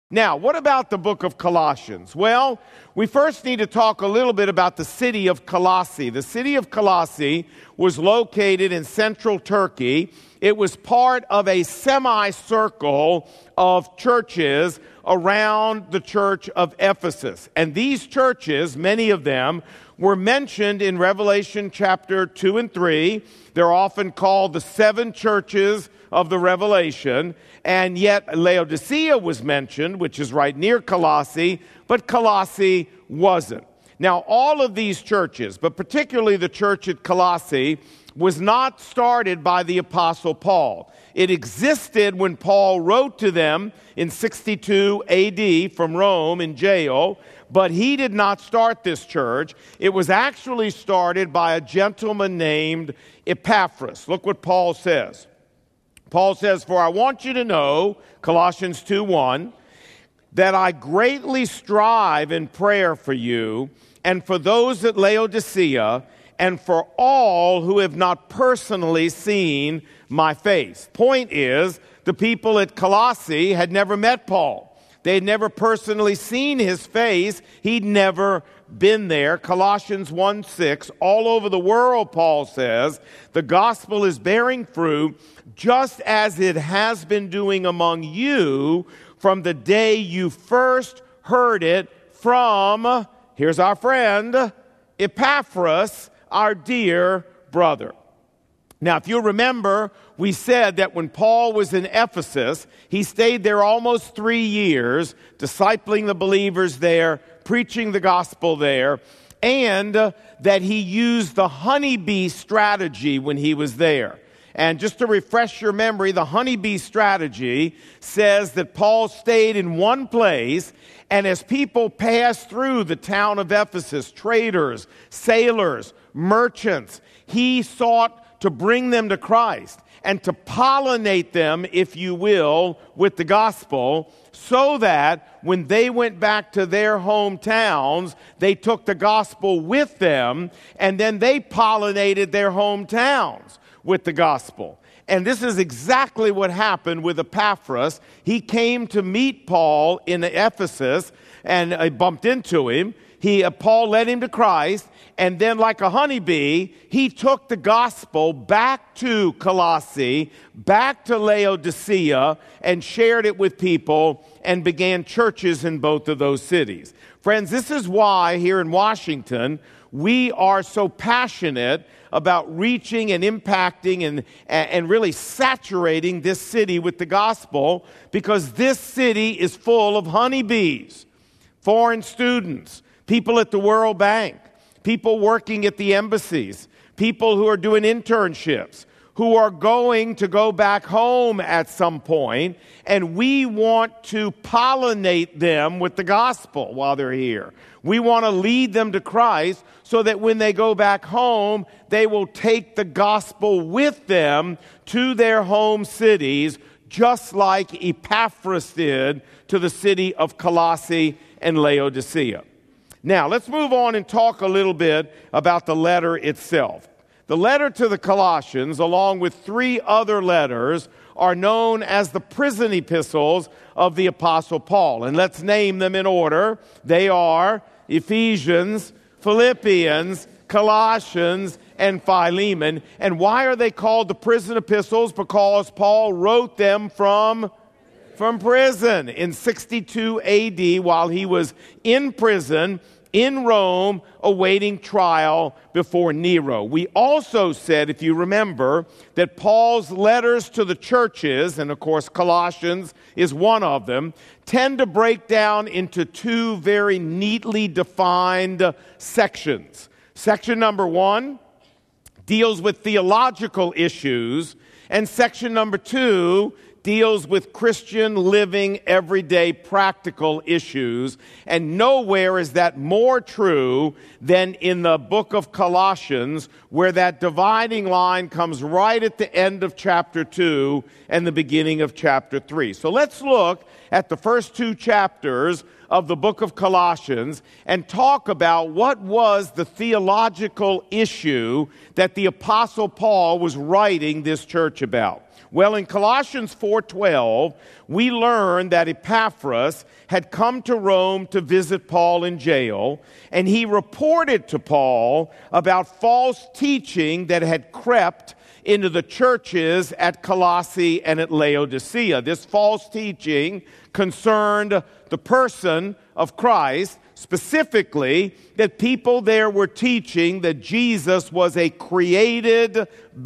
Now, what about the book of Colossians? Well, we first need to talk a little bit about the city of Colossae. The city of Colossae was located in central Turkey. It was part of a semicircle of churches around the church of Ephesus. And these churches, many of them, were mentioned in Revelation chapter 2 and 3. They're often called the seven churches of the Revelation. And yet Laodicea was mentioned, which is right near Colossae, but Colossae wasn't. Now, all of these churches, but particularly the church at Colossae, was not started by the Apostle Paul. It existed when Paul wrote to them in 62 AD from Rome in jail, but he did not start this church. It was actually started by a gentleman named Epaphras. Look what Paul says. Paul says, "For I want you to know," Colossians 2:1, "that I greatly strive in prayer for you and for those at Laodicea and for all who have not personally seen my face." Point is, the people at Colossae had never met Paul. They had never personally seen his face. He'd never been there. Colossians 1:6, all over the world, Paul says, the gospel is bearing fruit just as it has been doing among you from the day you first heard it from, here's our friend, Epaphras, our dear brother. Now, if you remember, we said that when Paul was in Ephesus, he stayed there almost 3 years, discipling the believers there, preaching the gospel there, and that he used the honeybee strategy when he was there. And just to refresh your memory, the honeybee strategy says that Paul stayed in one place, and as people passed through the town of Ephesus, traders, sailors, merchants, he sought to bring them to Christ and to pollinate them, if you will, with the gospel, so that when they went back to their hometowns, they took the gospel with them, and then they pollinated their hometowns with the gospel. And this is exactly what happened with Epaphras. He came to meet Paul in Ephesus, and bumped into him. Paul led him to Christ, and then like a honeybee, he took the gospel back to Colossae, back to Laodicea, and shared it with people and began churches in both of those cities. Friends, this is why here in Washington, we are so passionate about reaching and impacting and really saturating this city with the gospel, because this city is full of honeybees, foreign students, people at the World Bank, people working at the embassies, people who are doing internships, who are going to go back home at some point, and we want to pollinate them with the gospel while they're here. We want to lead them to Christ so that when they go back home, they will take the gospel with them to their home cities, just like Epaphras did to the city of Colossae and Laodicea. Now, let's move on and talk a little bit about the letter itself. The letter to the Colossians, along with 3 other letters, are known as the prison epistles of the Apostle Paul. And let's name them in order. They are Ephesians, Philippians, Colossians, and Philemon. And why are they called the prison epistles? Because Paul wrote them from prison in 62 AD while he was in prison in Rome awaiting trial before Nero. We also said, if you remember, that Paul's letters to the churches, and of course Colossians is one of them, tend to break down into 2 very neatly defined sections. Section number 1 deals with theological issues, and section number 2 deals with Christian living, everyday, practical issues. And nowhere is that more true than in the book of Colossians, where that dividing line comes right at the end of chapter 2 and the beginning of chapter 3. So let's look at the first 2 chapters of the book of Colossians and talk about what was the theological issue that the Apostle Paul was writing this church about. Well, in Colossians 4:12, we learn that Epaphras had come to Rome to visit Paul in jail, and he reported to Paul about false teaching that had crept into the churches at Colossae and at Laodicea. This false teaching concerned the person of Christ, specifically that people there were teaching that Jesus was a created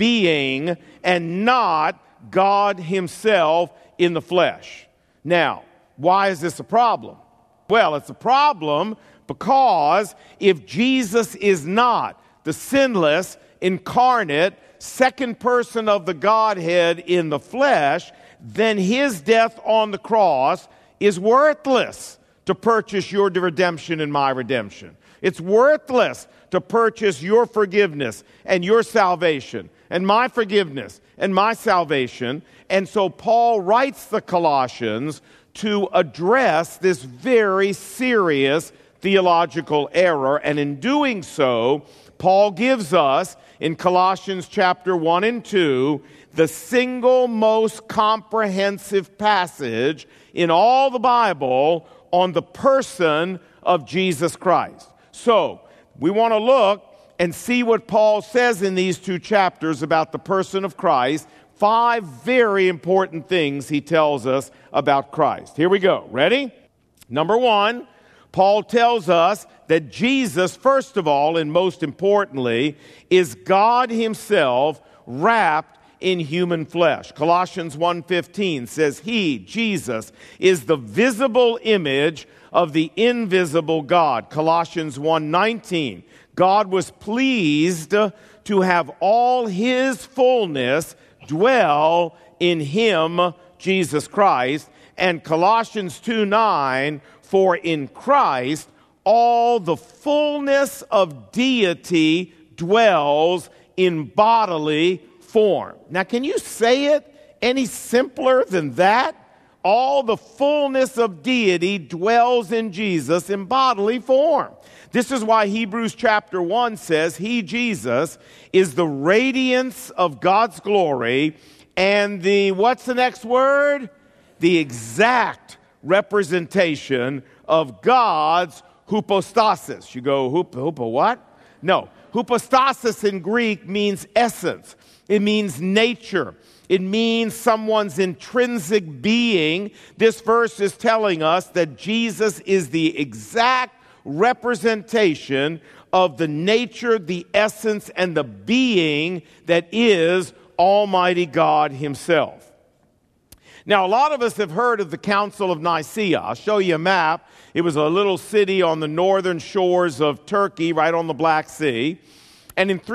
being and not God himself in the flesh. Now, why is this a problem? Well, it's a problem because if Jesus is not the sinless, incarnate, second person of the Godhead in the flesh, then his death on the cross is worthless to purchase your redemption and my redemption. It's worthless to purchase your forgiveness and your salvation and my forgiveness and my salvation. And so Paul writes the Colossians to address this very serious theological error. And in doing so, Paul gives us, in Colossians chapter 1 and 2, the single most comprehensive passage in all the Bible on the person of Jesus Christ. So, we want to look and see what Paul says in these two chapters about the person of Christ. 5 very important things he tells us about Christ. Here we go. Ready? Number 1, Paul tells us that Jesus, first of all, and most importantly, is God himself wrapped in human flesh. Colossians 1:15 says, He, Jesus, is the visible image of the invisible God. Colossians 1:19, God was pleased to have all his fullness dwell in him, Jesus Christ. And Colossians 2:9, for in Christ all the fullness of deity dwells in bodily form. Now, can you say it any simpler than that? All the fullness of deity dwells in Jesus in bodily form. This is why Hebrews chapter 1 says, He, Jesus, is the radiance of God's glory and what's the next word? The exact representation of God's hypostasis. You go, hupo what? No. Hypostasis in Greek means essence. It means nature. It means someone's intrinsic being. This verse is telling us that Jesus is the exact representation of the nature, the essence, and the being that is Almighty God himself. Now, a lot of us have heard of the Council of Nicaea. I'll show you a map. It was a little city on the northern shores of Turkey, right on the Black Sea. And in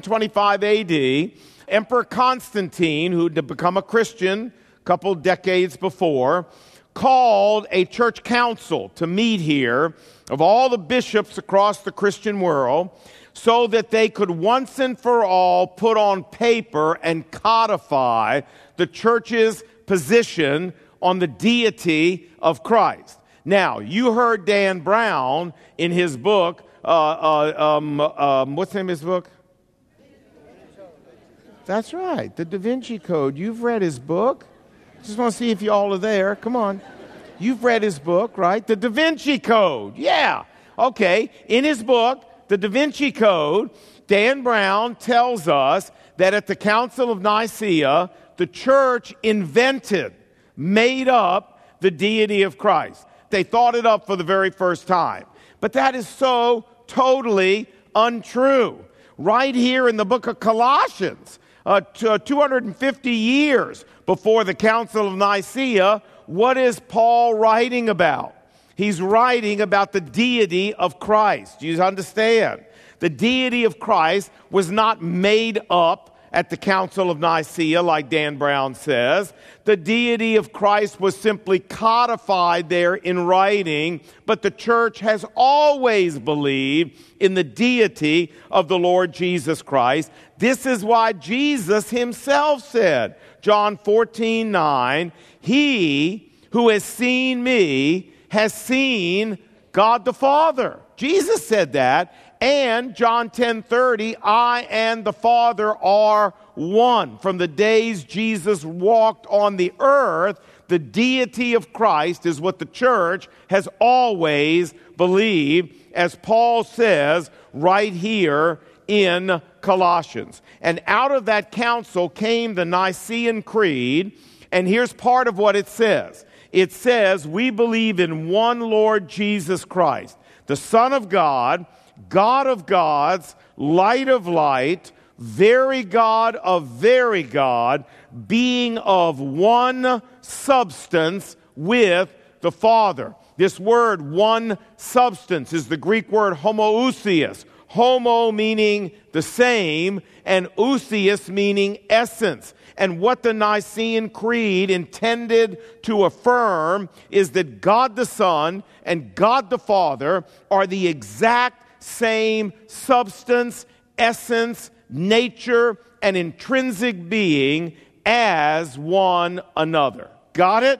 325 A.D., Emperor Constantine, who had become a Christian a couple decades before, called a church council to meet here of all the bishops across the Christian world so that they could once and for all put on paper and codify the church's position on the deity of Christ. Now, you heard Dan Brown in his book, what's the name of his book? That's right, the Da Vinci Code. You've read his book. Just want to see if you all are there. Come on. You've read his book, right? The Da Vinci Code. Yeah. Okay. In his book, The Da Vinci Code, Dan Brown tells us that at the Council of Nicaea, the church made up the deity of Christ. They thought it up for the very first time. But that is so totally untrue. Right here in the book of Colossians, 250 years before the Council of Nicaea, what is Paul writing about? He's writing about the deity of Christ. Do you understand? The deity of Christ was not made up at the Council of Nicaea, like Dan Brown says. The deity of Christ was simply codified there in writing, but the church has always believed in the deity of the Lord Jesus Christ. This is why Jesus himself said, John 14:9, He who has seen me has seen God the Father. Jesus said that, And John 10:30, I and the Father are one. From the days Jesus walked on the earth, the deity of Christ is what the church has always believed, as Paul says right here in Colossians. And out of that council came the Nicene Creed, and here's part of what it says. It says, we believe in one Lord Jesus Christ, the Son of God, God of gods, light of light, very God of very God, being of one substance with the Father. This word, one substance, is the Greek word homoousios. Homo meaning the same, and ousios meaning essence. And what the Nicene Creed intended to affirm is that God the Son and God the Father are the exact same substance, essence, nature, and intrinsic being as one another. Got it?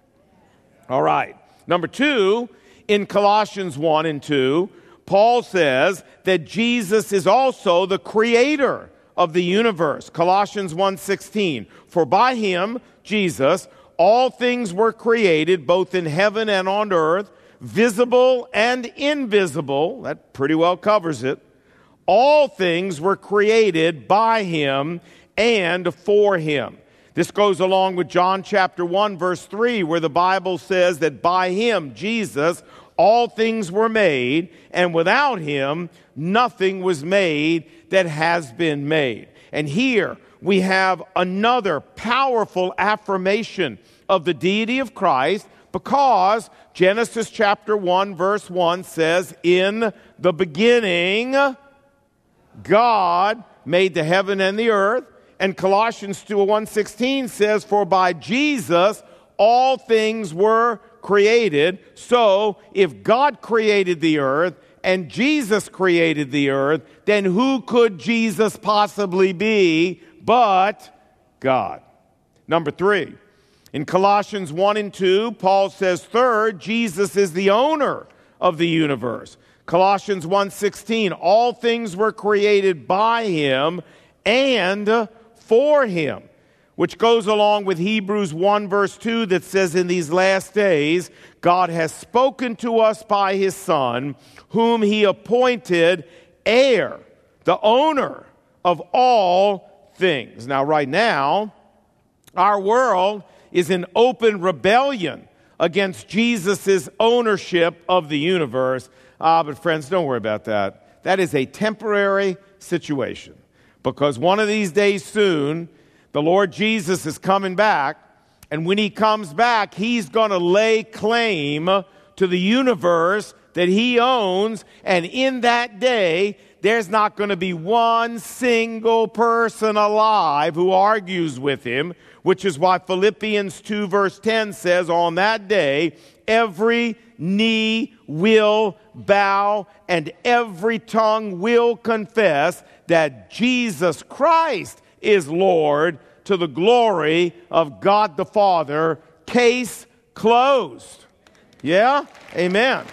All right. Number two, in Colossians 1 and 2, Paul says that Jesus is also the creator of the universe. Colossians 1:16, for by him, Jesus, all things were created, both in heaven and on earth, visible and invisible. That pretty well covers it. All things were created by him and for him. This goes along with John chapter 1, verse 3, where the Bible says that by him, Jesus, all things were made, and without him, nothing was made that has been made. And here we have another powerful affirmation of the deity of Christ, because Genesis chapter 1, verse 1 says, in the beginning, God made the heaven and the earth. And Colossians 1:16 says, for by Jesus all things were created. So if God created the earth and Jesus created the earth, then who could Jesus possibly be but God? Number three, in Colossians 1 and 2, Paul says, third, Jesus is the owner of the universe. Colossians 1:16, all things were created by him and for him, which goes along with Hebrews 1 verse 2 that says, in these last days, God has spoken to us by his Son, whom he appointed heir, the owner of all things. Now, right now, our world is in open rebellion against Jesus' ownership of the universe. But friends, don't worry about that. That is a temporary situation. Because one of these days soon, the Lord Jesus is coming back, and when he comes back, he's going to lay claim to the universe that he owns, and in that day, there's not going to be one single person alive who argues with him, which is why Philippians 2 verse 10 says, on that day, every knee will bow and every tongue will confess that Jesus Christ is Lord, to the glory of God the Father. Case closed. Yeah? Amen.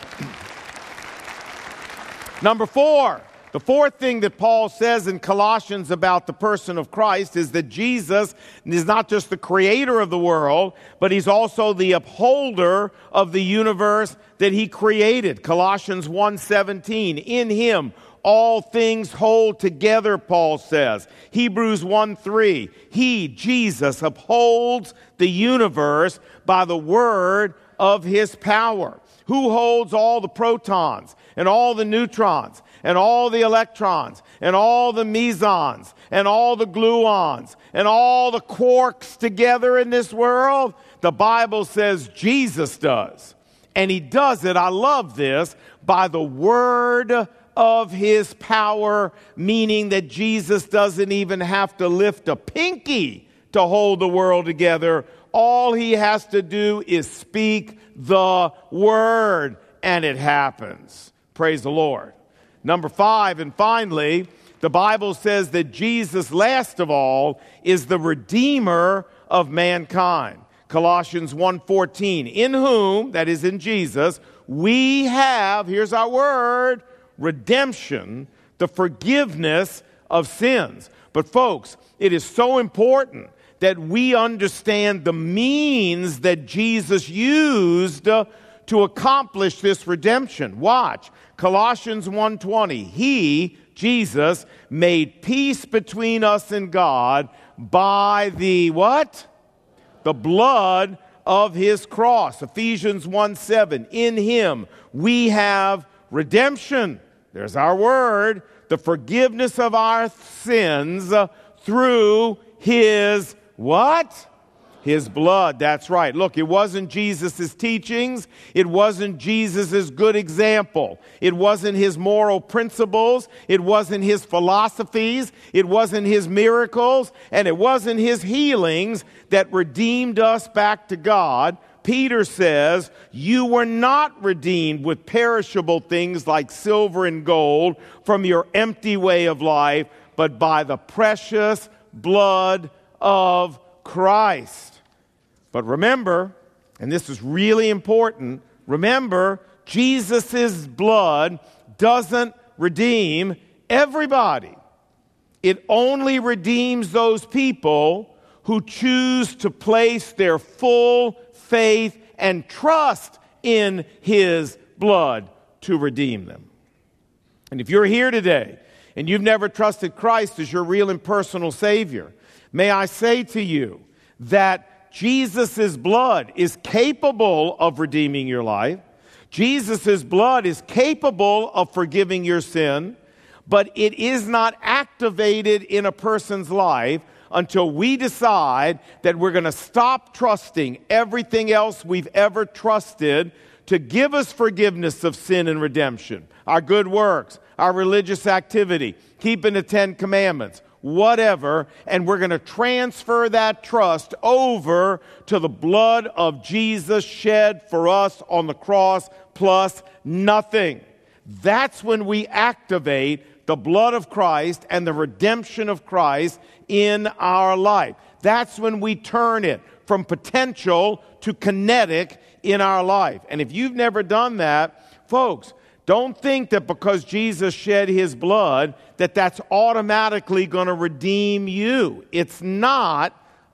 Number four, the fourth thing that Paul says in Colossians about the person of Christ is that Jesus is not just the creator of the world, but he's also the upholder of the universe that he created. Colossians 1:17, in him all things hold together, Paul says. Hebrews 1:3, he, Jesus, upholds the universe by the word of his power. Who holds all the protons and all the neutrons and all the electrons and all the mesons and all the gluons and all the quarks together in this world? The Bible says Jesus does. And he does it, I love this, by the word of his power, meaning that Jesus doesn't even have to lift a pinky to hold the world together. All he has to do is speak the word, and it happens. Praise the Lord. Number 5, and finally, the Bible says that Jesus, last of all, is the Redeemer of mankind. Colossians 1:14, in whom, that is in Jesus, we have, here's our word, redemption, the forgiveness of sins. But folks, it is so important that we understand the means that Jesus used to accomplish this redemption. Watch, Colossians 1:20. He, Jesus, made peace between us and God by the what? The blood of his cross. Ephesians 1:7. In him we have redemption. There's our word. The forgiveness of our sins through his what? His blood. That's right. Look, it wasn't Jesus' teachings. It wasn't Jesus' good example. It wasn't his moral principles. It wasn't his philosophies. It wasn't his miracles. And it wasn't his healings that redeemed us back to God. Peter says, you were not redeemed with perishable things like silver and gold from your empty way of life, but by the precious blood of Christ. But remember, and this is really important, remember, Jesus' blood doesn't redeem everybody. It only redeems those people who choose to place their full faith and trust in his blood to redeem them. And if you're here today and you've never trusted Christ as your real and personal Savior, may I say to you that Jesus' blood is capable of redeeming your life. Jesus' blood is capable of forgiving your sin, but it is not activated in a person's life until we decide that we're going to stop trusting everything else we've ever trusted to give us forgiveness of sin and redemption. Our good works, our religious activity, keeping the 10 Commandments, whatever, and we're going to transfer that trust over to the blood of Jesus shed for us on the cross plus nothing. That's when we activate the blood of Christ and the redemption of Christ in our life. That's when we turn it from potential to kinetic in our life. And if you've never done that, folks, don't think that because Jesus shed his blood that that's automatically going to redeem you. It's not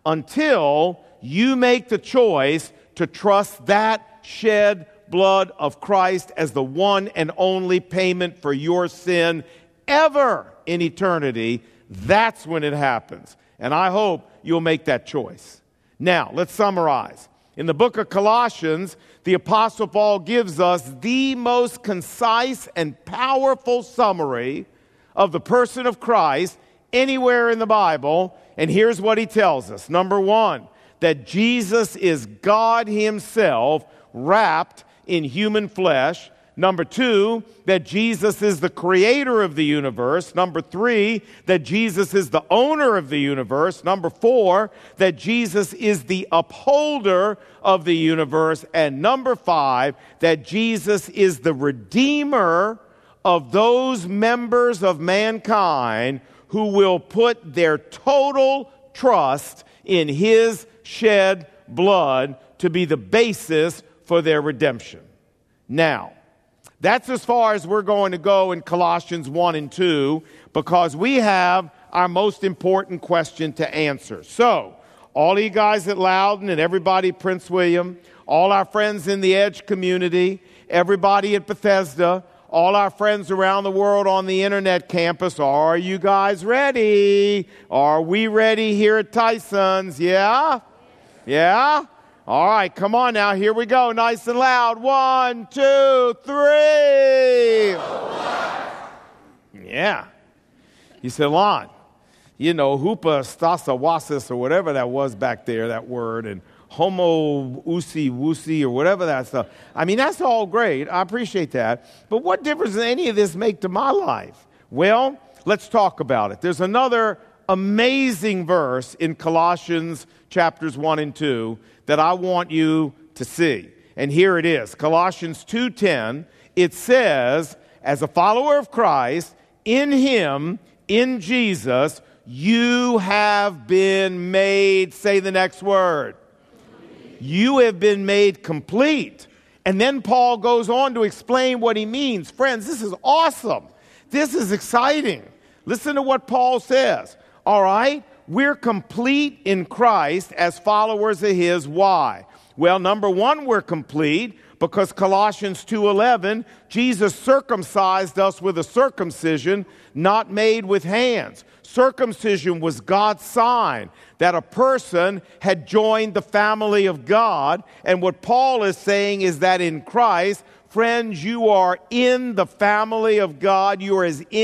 until you make the choice to trust that shed blood of Christ as the one and only payment for your sin ever in eternity. That's when it happens. And I hope you'll make that choice. Now, let's summarize. In the book of Colossians, the Apostle Paul gives us the most concise and powerful summary of the person of Christ anywhere in the Bible. And here's what he tells us. Number one, that Jesus is God himself wrapped in human flesh. Number two, that Jesus is the creator of the universe. Number three, that Jesus is the owner of the universe. Number four, that Jesus is the upholder of the universe. And number five, that Jesus is the redeemer of those members of mankind who will put their total trust in his shed blood to be the basis for their redemption. Now, that's as far as we're going to go in Colossians 1 and 2 because we have our most important question to answer. So, all you guys at Loudon and everybody at Prince William, all our friends in the Edge community, everybody at Bethesda, all our friends around the world on the internet campus, are you guys ready? Are we ready here at Tyson's? Yeah? Yeah? All right, come on now. Here we go. Nice and loud. 1, 2, 3. Yeah. You said, Lon, you know, hoopa stasa wasis or whatever that was back there, that word, and homo usi wusi or whatever that stuff. I mean, that's all great. I appreciate that. But what difference does any of this make to my life? Well, let's talk about it. There's another amazing verse in Colossians chapters 1 and 2 that I want you to see. And here it is. Colossians 2:10, it says, as a follower of Christ, in him, in Jesus, you have been made, say the next word. You have been made complete. And then Paul goes on to explain what he means. Friends, this is awesome. This is exciting. Listen to what Paul says. All right, we're complete in Christ as followers of his. Why? Well, number one, we're complete because Colossians 2:11, Jesus circumcised us with a circumcision not made with hands. Circumcision was God's sign that a person had joined the family of God. And what Paul is saying is that in Christ, friends, you are in the family of God. You are as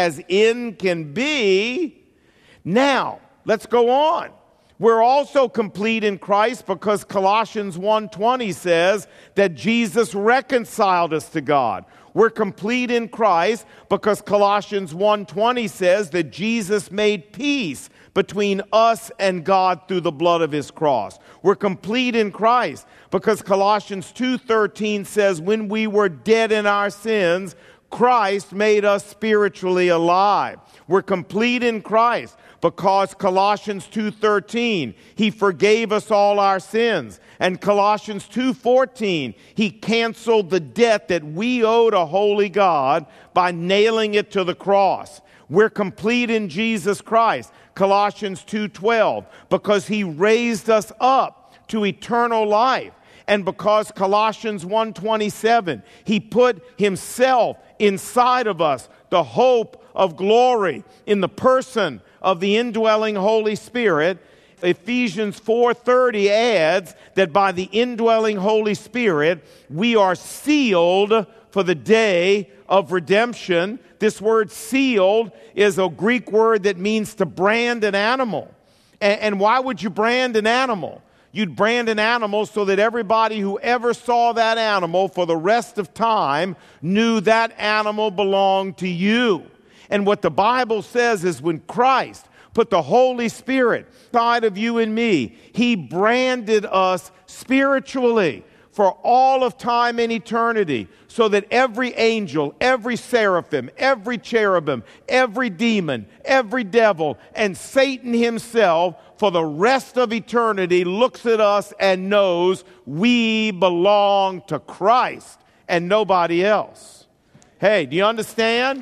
in can be. Now, let's go on. We're also complete in Christ because Colossians 1:20 says that Jesus reconciled us to God. We're complete in Christ because Colossians 1:20 says that Jesus made peace between us and God through the blood of his cross. We're complete in Christ because Colossians 2:13 says when we were dead in our sins, Christ made us spiritually alive. We're complete in Christ because Colossians 2:13, he forgave us all our sins. And Colossians 2:14, he canceled the debt that we owed a holy God by nailing it to the cross. We're complete in Jesus Christ. Colossians 2:12, because he raised us up to eternal life. And because Colossians 1:27, he put himself inside of us, the hope of glory in the person of the indwelling Holy Spirit. Ephesians 4:30 adds that by the indwelling Holy Spirit, we are sealed for the day of redemption. This word sealed is a Greek word that means to brand an animal. And why would you brand an animal? You'd brand an animal so that everybody who ever saw that animal for the rest of time knew that animal belonged to you. And what the Bible says is when Christ put the Holy Spirit inside of you and me, he branded us spiritually for all of time and eternity, so that every angel, every seraphim, every cherubim, every demon, every devil, and Satan himself for the rest of eternity looks at us and knows we belong to Christ and nobody else. Hey, do you understand?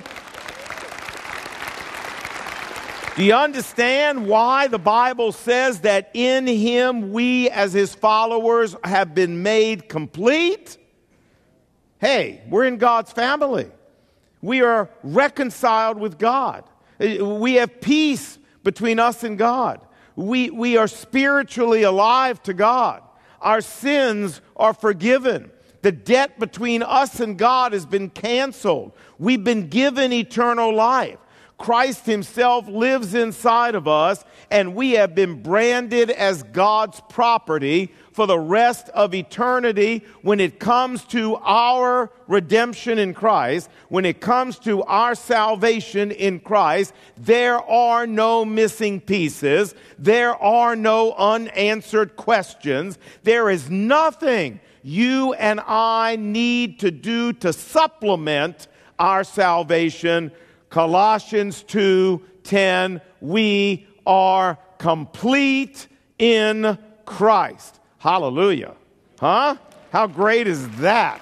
Do you understand why the Bible says that in him we as his followers have been made complete? Hey, we're in God's family. We are reconciled with God. We have peace between us and God. We are spiritually alive to God. Our sins are forgiven. The debt between us and God has been canceled. We've been given eternal life. Christ himself lives inside of us, and we have been branded as God's property for the rest of eternity. When it comes to our redemption in Christ, when it comes to our salvation in Christ, there are no missing pieces. There are no unanswered questions. There is nothing you and I need to do to supplement our salvation. Colossians 2:10, we are complete in Christ. Hallelujah. Huh? How great is that?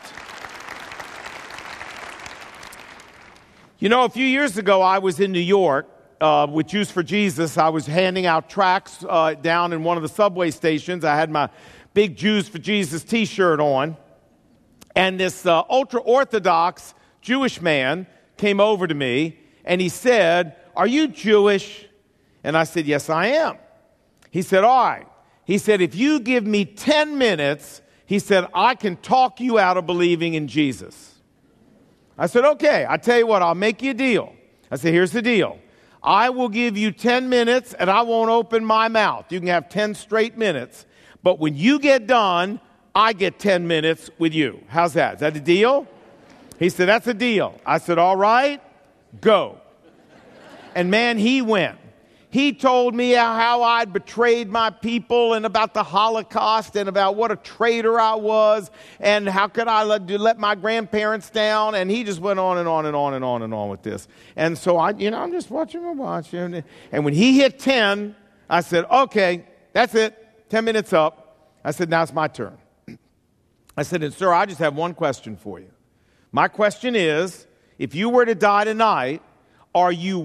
You know, a few years ago, I was in New York with Jews for Jesus. I was handing out tracts down in one of the subway stations. I had my big Jews for Jesus t-shirt on. And this ultra-Orthodox Jewish man came over to me, and he said, "Are you Jewish?" And I said, "Yes, I am." He said, "All right." He said, "If you give me 10 minutes, he said, I can talk you out of believing in Jesus." I said, "Okay, I tell you what, I'll make you a deal." I said, "Here's the deal. I will give you 10 minutes, and I won't open my mouth. You can have 10 straight minutes. But when you get done, I get 10 minutes with you. How's that? Is that a deal?" He said, "That's a deal." I said, "All right, go." And man, he went. He told me how I'd betrayed my people and about the Holocaust and about what a traitor I was and how could I let my grandparents down. And he just went on and on and on and on and on with this. And so I'm just watching my watch. And when he hit 10, I said, "Okay, that's it. 10 minutes up." I said, "Now it's my turn." I said, and sir, I just have one question for you. My question is, if you were to die tonight, are you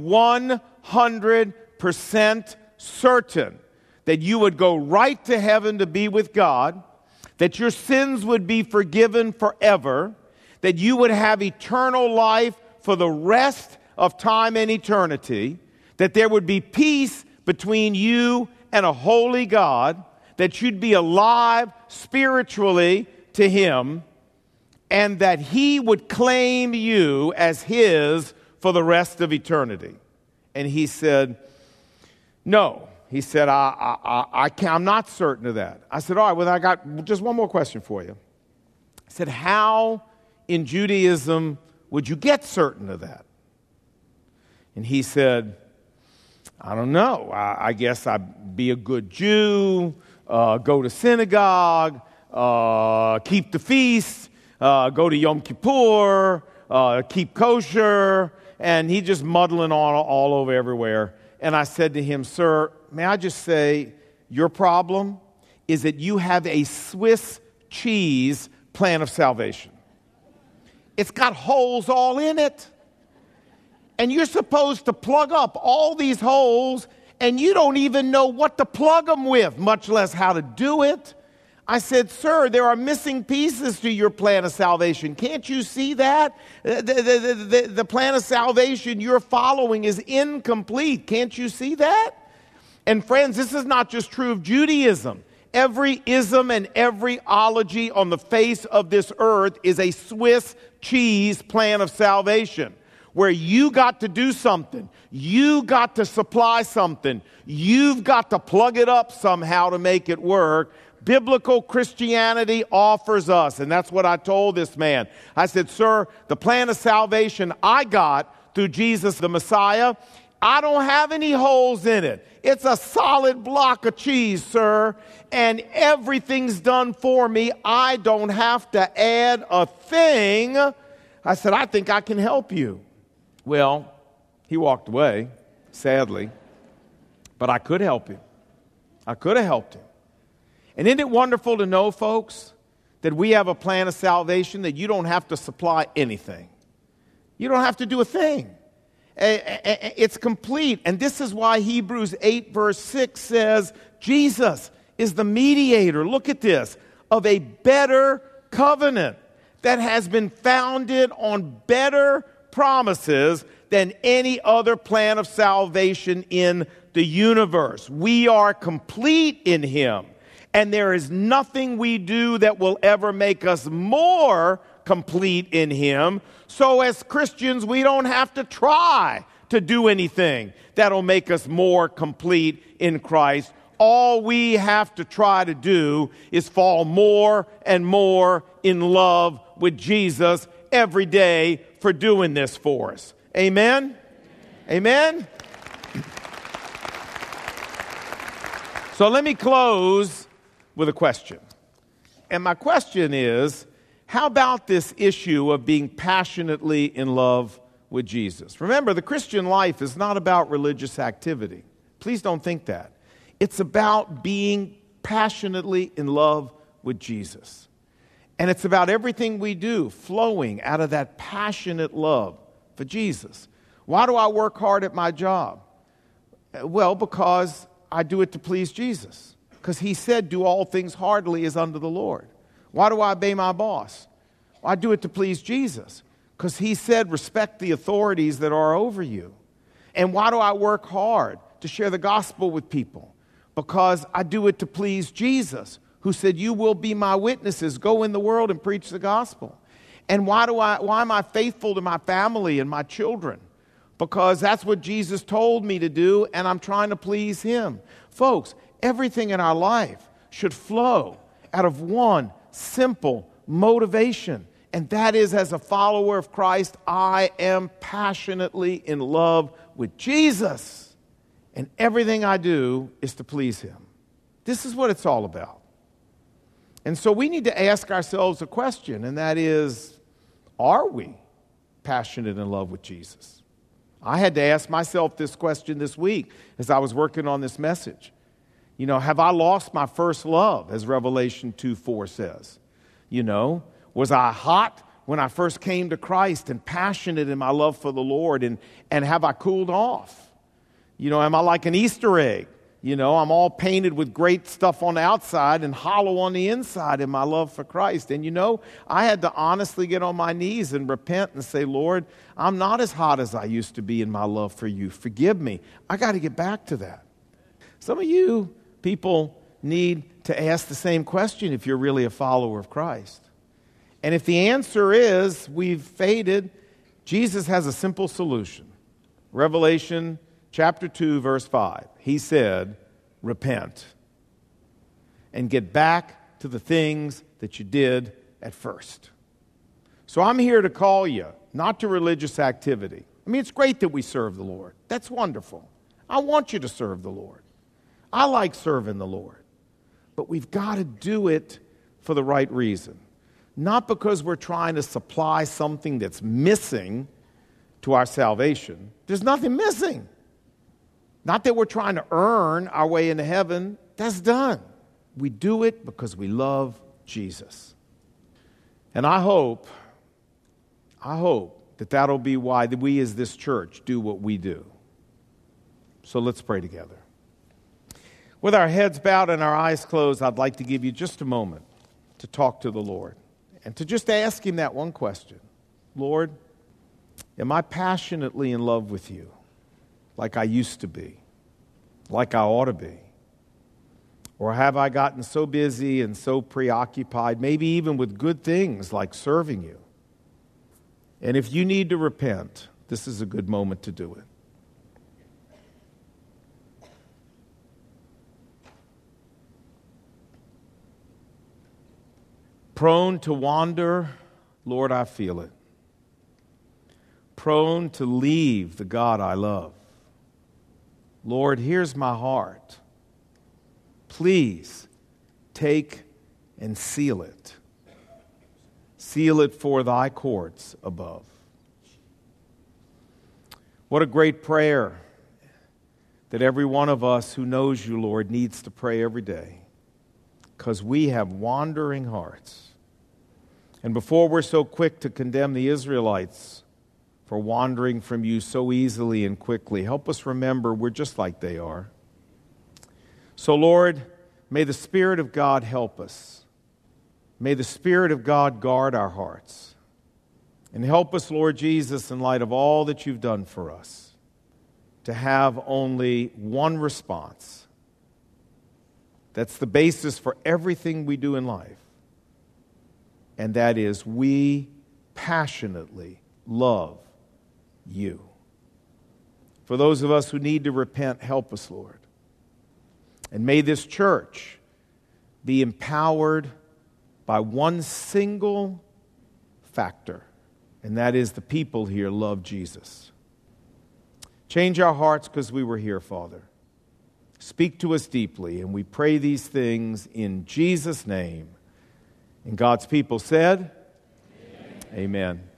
100% certain that you would go right to heaven to be with God, that your sins would be forgiven forever, that you would have eternal life for the rest of time and eternity, that there would be peace between you and a holy God, that you'd be alive spiritually to Him, and that He would claim you as His for the rest of eternity? And he said, no. He said, I'm not certain of that. I said, all right, well, I got just one more question for you. I said, how in Judaism would you get certain of that? And he said, I don't know. I guess I'd be a good Jew, go to synagogue, keep the feast, go to Yom Kippur, keep kosher, and he just muddling on all over everywhere. And I said to him, sir, may I just say, your problem is that you have a Swiss cheese plan of salvation. It's got holes all in it. And you're supposed to plug up all these holes, and you don't even know what to plug them with, much less how to do it. I said, sir, there are missing pieces to your plan of salvation. Can't you see that? The plan of salvation you're following is incomplete. Can't you see that? And friends, this is not just true of Judaism. Every ism and every ology on the face of this earth is a Swiss cheese plan of salvation, where you got to do something. You got to supply something. You've got to plug it up somehow to make it work. Biblical Christianity offers us, and that's what I told this man. I said, sir, the plan of salvation I got through Jesus the Messiah, I don't have any holes in it. It's a solid block of cheese, sir, and everything's done for me. I don't have to add a thing. I said, I think I can help you. Well, he walked away, sadly, but I could help him. I could have helped him. And isn't it wonderful to know, folks, that we have a plan of salvation that you don't have to supply anything. You don't have to do a thing. It's complete. And this is why Hebrews 8 verse 6 says, Jesus is the mediator, look at this, of a better covenant that has been founded on better promises than any other plan of salvation in the universe. We are complete in Him. And there is nothing we do that will ever make us more complete in Him. So as Christians, we don't have to try to do anything that'll make us more complete in Christ. All we have to try to do is fall more and more in love with Jesus every day for doing this for us. Amen? Amen? So let me close with a question. And my question is, how about this issue of being passionately in love with Jesus? Remember, the Christian life is not about religious activity. Please don't think that. It's about being passionately in love with Jesus. And it's about everything we do flowing out of that passionate love for Jesus. Why do I work hard at my job? Well, because I do it to please Jesus. Because He said, do all things heartily as unto the Lord. Why do I obey my boss? Well, I do it to please Jesus. Because He said, respect the authorities that are over you. And why do I work hard to share the gospel with people? Because I do it to please Jesus, who said, you will be my witnesses. Go in the world and preach the gospel. And why am I faithful to my family and my children? Because that's what Jesus told me to do, and I'm trying to please Him. Folks, everything in our life should flow out of one simple motivation, and that is, as a follower of Christ, I am passionately in love with Jesus, and everything I do is to please Him. This is what it's all about. And so we need to ask ourselves a question, and that is, are we passionate in love with Jesus? I had to ask myself this question this week as I was working on this message. You know, have I lost my first love, as Revelation 2:4 says? Was I hot when I first came to Christ and passionate in my love for the Lord? And have I cooled off? Am I like an Easter egg? I'm all painted with great stuff on the outside and hollow on the inside in my love for Christ. And I had to honestly get on my knees and repent and say, Lord, I'm not as hot as I used to be in my love for you. Forgive me. I got to get back to that. Some of you people need to ask the same question if you're really a follower of Christ. And if the answer is we've faded, Jesus has a simple solution. Revelation chapter 2, verse 5. He said, repent and get back to the things that you did at first. So I'm here to call you, not to religious activity. It's great that we serve the Lord. That's wonderful. I want you to serve the Lord. I like serving the Lord. But we've got to do it for the right reason. Not because we're trying to supply something that's missing to our salvation. There's nothing missing. Not that we're trying to earn our way into heaven. That's done. We do it because we love Jesus. And I hope that that'll be why we as this church do what we do. So let's pray together. With our heads bowed and our eyes closed, I'd like to give you just a moment to talk to the Lord and to just ask Him that one question. Lord, am I passionately in love with you like I used to be, like I ought to be? Or have I gotten so busy and so preoccupied, maybe even with good things like serving you? And if you need to repent, this is a good moment to do it. Prone to wander, Lord, I feel it. Prone to leave the God I love. Lord, here's my heart. Please take and seal it. Seal it for thy courts above. What a great prayer that every one of us who knows you, Lord, needs to pray every day, because we have wandering hearts. And before we're so quick to condemn the Israelites for wandering from you so easily and quickly, help us remember we're just like they are. So, Lord, may the Spirit of God help us. May the Spirit of God guard our hearts. And help us, Lord Jesus, in light of all that you've done for us, to have only one response. That's the basis for everything we do in life. And that is, we passionately love you. For those of us who need to repent, help us, Lord. And may this church be empowered by one single factor, and that is the people here love Jesus. Change our hearts because we were here, Father. Speak to us deeply, and we pray these things in Jesus' name. And God's people said, Amen. Amen.